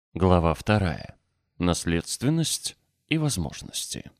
Глава 2. Наследственность и возможности.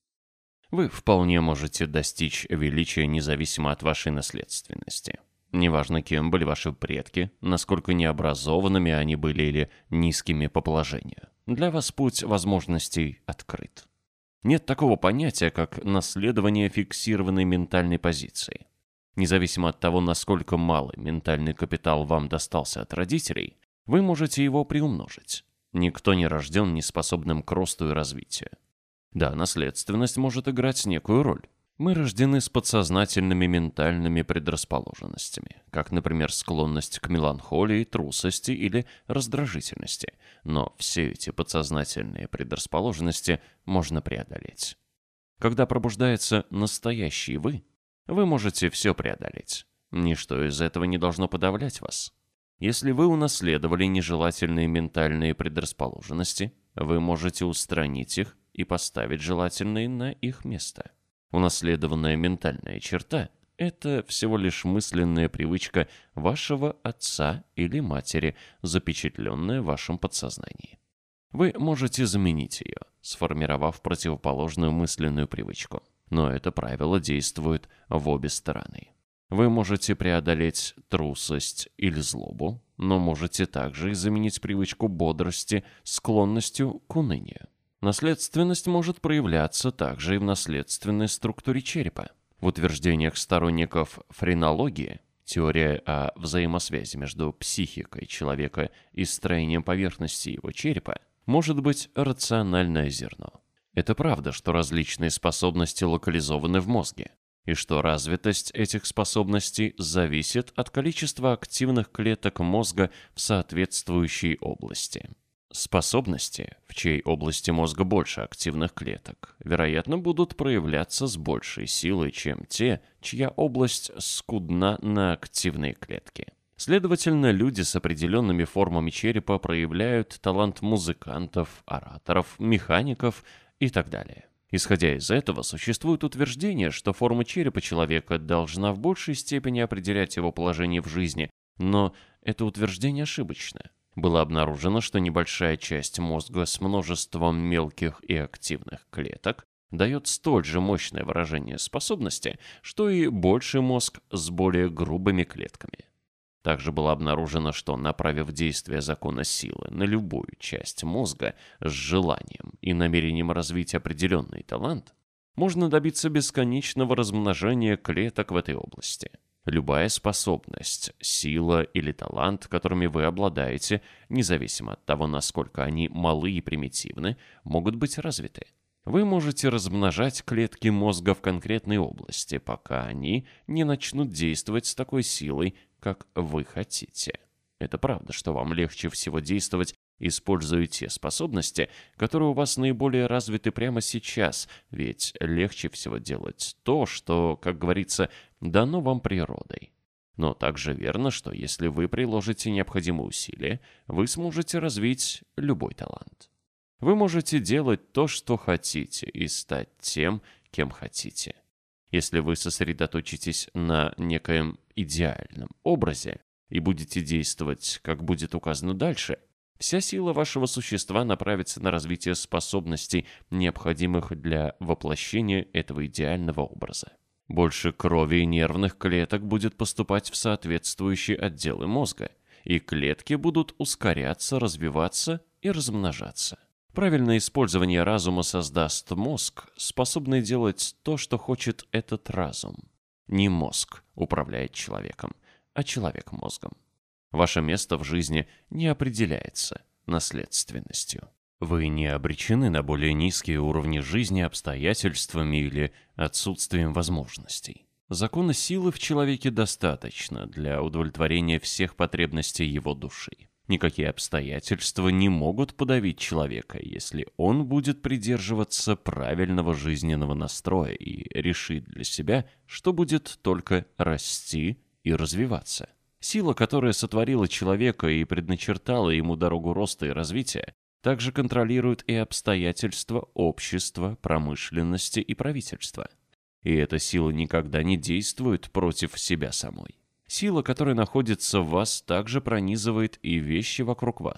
Вы вполне можете достичь величия независимо от вашей наследственности. Неважно, кем были ваши предки, насколько необразованными они были или низкими по положению. Для вас путь возможностей открыт. Нет такого понятия, как наследование фиксированной ментальной позиции. Независимо от того, насколько малый ментальный капитал вам достался от родителей, вы можете его приумножить. Никто не рожден неспособным к росту и развитию. Да, наследственность может играть некую роль. Мы рождены с подсознательными ментальными предрасположенностями, как, например, склонность к меланхолии, трусости или раздражительности. Но все эти подсознательные предрасположенности можно преодолеть. Когда пробуждается настоящий вы можете все преодолеть. Ничто из этого не должно подавлять вас. Если вы унаследовали нежелательные ментальные предрасположенности, вы можете устранить их и поставить желательные на их место. Унаследованная ментальная черта – это всего лишь мысленная привычка вашего отца или матери, запечатленная в вашем подсознании. Вы можете заменить ее, сформировав противоположную мысленную привычку. Но это правило действует в обе стороны. Вы можете преодолеть трусость или злобу, но можете также и заменить привычку бодрости склонностью к унынию. Наследственность может проявляться также и в наследственной структуре черепа. В утверждениях сторонников френологии, теория о взаимосвязи между психикой человека и строением поверхности его черепа, может быть рациональное зерно. Это правда, что различные способности локализованы в мозге, и что развитость этих способностей зависит от количества активных клеток мозга в соответствующей области. Способности, в чьей области мозга больше активных клеток, вероятно, будут проявляться с большей силой, чем те, чья область скудна на активные клетки. Следовательно, люди с определенными формами черепа проявляют талант музыкантов, ораторов, механиков и так далее. Исходя из этого, существует утверждение, что форма черепа человека должна в большей степени определять его положение в жизни, но это утверждение ошибочно. Было обнаружено, что небольшая часть мозга с множеством мелких и активных клеток дает столь же мощное выражение способности, что и больший мозг с более грубыми клетками. Также было обнаружено, что, направив действие закона силы на любую часть мозга с желанием и намерением развить определенный талант, можно добиться бесконечного размножения клеток в этой области. Любая способность, сила или талант, которыми вы обладаете, независимо от того, насколько они малы и примитивны, могут быть развиты. Вы можете размножать клетки мозга в конкретной области, пока они не начнут действовать с такой силой, как вы хотите. Это правда, что вам легче всего действовать, используя те способности, которые у вас наиболее развиты прямо сейчас, ведь легче всего делать то, что, как говорится, дано вам природой. Но также верно, что если вы приложите необходимые усилия, вы сможете развить любой талант. Вы можете делать то, что хотите, и стать тем, кем хотите. Если вы сосредоточитесь на некоем идеальном образе и будете действовать, как будет указано дальше, вся сила вашего существа направится на развитие способностей, необходимых для воплощения этого идеального образа. Больше крови и нервных клеток будет поступать в соответствующие отделы мозга, и клетки будут ускоряться, развиваться и размножаться. Правильное использование разума создаст мозг, способный делать то, что хочет этот разум. Не мозг управляет человеком, а человек мозгом. Ваше место в жизни не определяется наследственностью. Вы не обречены на более низкие уровни жизни обстоятельствами или отсутствием возможностей. Закона силы в человеке достаточно для удовлетворения всех потребностей его души. Никакие обстоятельства не могут подавить человека, если он будет придерживаться правильного жизненного настроя и решит для себя, что будет только расти и развиваться. Сила, которая сотворила человека и предначертала ему дорогу роста и развития, также контролирует и обстоятельства общества, промышленности и правительства. И эта сила никогда не действует против себя самой. Сила, которая находится в вас, также пронизывает и вещи вокруг вас.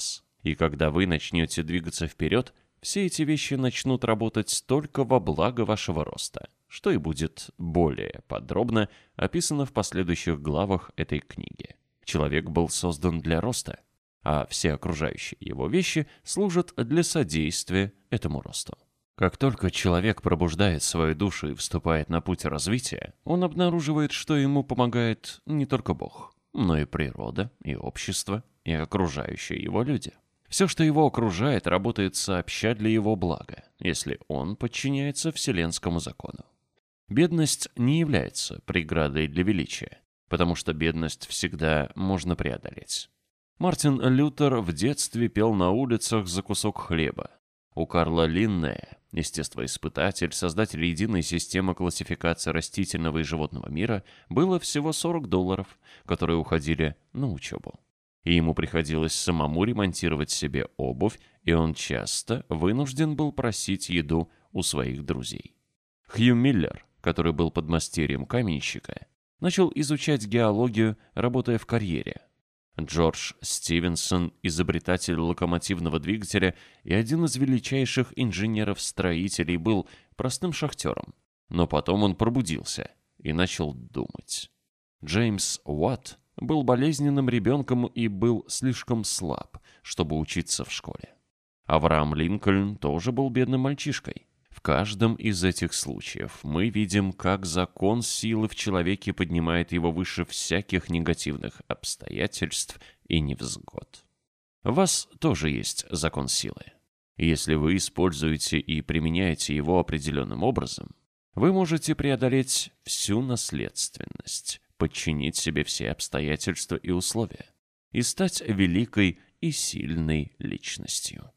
И когда вы начнете двигаться вперед, все эти вещи начнут работать только во благо вашего роста, что и будет более подробно описано в последующих главах этой книги. Человек был создан для роста, а все окружающие его вещи служат для содействия этому росту. Как только человек пробуждает свою душу и вступает на путь развития, он обнаруживает, что ему помогает не только Бог, но и природа, и общество, и окружающие его люди. Все, что его окружает, работает сообща для его блага, если он подчиняется вселенскому закону. Бедность не является преградой для величия, потому что бедность всегда можно преодолеть. Мартин Лютер в детстве пел на улицах за кусок хлеба. У Карла Линнея, естествоиспытатель, создатель единой системы классификации растительного и животного мира, было всего $40, которые уходили на учебу. И ему приходилось самому ремонтировать себе обувь, и он часто вынужден был просить еду у своих друзей. Хью Миллер, который был подмастерьем каменщика, начал изучать геологию, работая в карьере. Джордж Стивенсон, изобретатель локомотивного двигателя и один из величайших инженеров-строителей, был простым шахтером. Но потом он пробудился и начал думать. Джеймс Уатт был болезненным ребенком и был слишком слаб, чтобы учиться в школе. Авраам Линкольн тоже был бедным мальчишкой. В каждом из этих случаев мы видим, как закон силы в человеке поднимает его выше всяких негативных обстоятельств и невзгод. У вас тоже есть закон силы. Если вы используете и применяете его определенным образом, вы можете преодолеть всю наследственность, подчинить себе все обстоятельства и условия и стать великой и сильной личностью.